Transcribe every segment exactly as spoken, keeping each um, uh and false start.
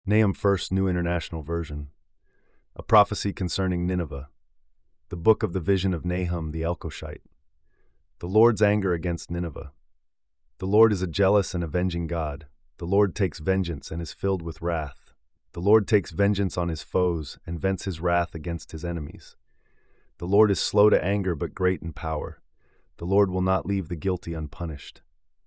Nahum First New International Version. A prophecy concerning Nineveh. The book of the vision of Nahum the Elkoshite. The Lord's anger against Nineveh. The Lord is a jealous and avenging God. The Lord takes vengeance and is filled with wrath. The Lord takes vengeance on his foes and vents his wrath against his enemies. The Lord is slow to anger but great in power. The Lord will not leave the guilty unpunished.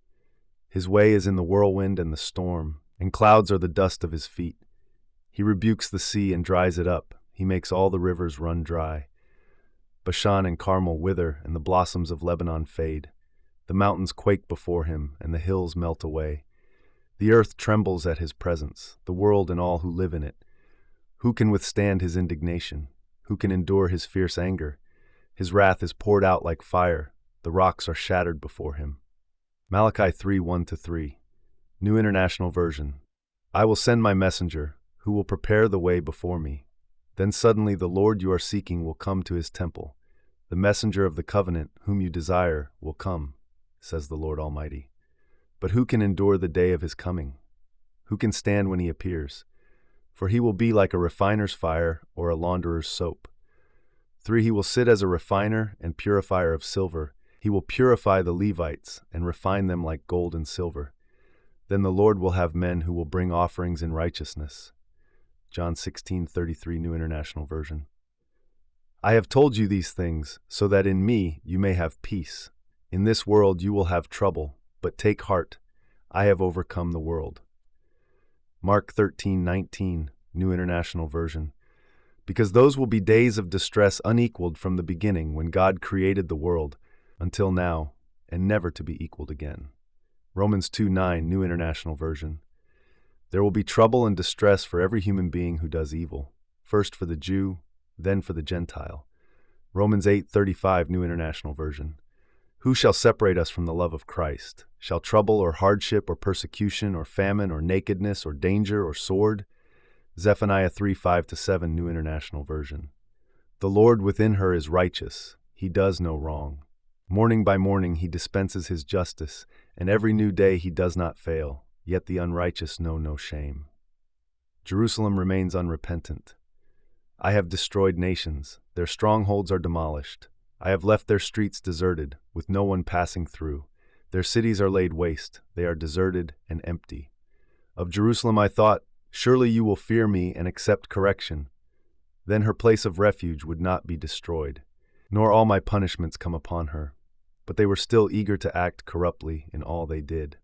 His way is in the whirlwind and the storm, and clouds are the dust of his feet. He rebukes the sea and dries it up. He makes all the rivers run dry. Bashan and Carmel wither, and the blossoms of Lebanon fade. The mountains quake before him, and the hills melt away. The earth trembles at his presence, the world and all who live in it. Who can withstand his indignation? Who can endure his fierce anger? His wrath is poured out like fire. The rocks are shattered before him. Malachi three one to three. New International Version. I will send my messenger, who will prepare the way before me. Then suddenly the Lord you are seeking will come to his temple. The messenger of the covenant, whom you desire, will come, says the Lord Almighty. But who can endure the day of his coming? Who can stand when he appears? For he will be like a refiner's fire or a launderer's soap. Three, he will sit as a refiner and purifier of silver. He will purify the Levites and refine them like gold and silver. Then the Lord will have men who will bring offerings in righteousness. John sixteen thirty-three New International Version. I have told you these things, so that in me you may have peace. In this world you will have trouble, but take heart, I have overcome the world. Mark thirteen nineteen New International Version. Because those will be days of distress unequaled from the beginning when God created the world, until now, and never to be equaled again. Romans two nine New International Version. There will be trouble and distress for every human being who does evil, first for the Jew, then for the Gentile. Romans eight thirty-five New International Version. Who shall separate us from the love of Christ? Shall trouble or hardship or persecution or famine or nakedness or danger or sword? Zephaniah three five to seven New International Version. The Lord within her is righteous. He does no wrong. Morning by morning he dispenses his justice, and every new day he does not fail. Yet the unrighteous know no shame. Jerusalem remains unrepentant. I have destroyed nations. Their strongholds are demolished. I have left their streets deserted, with no one passing through. Their cities are laid waste. They are deserted and empty. Of Jerusalem I thought, surely you will fear me and accept correction. Then her place of refuge would not be destroyed, nor all my punishments come upon her. But they were still eager to act corruptly in all they did.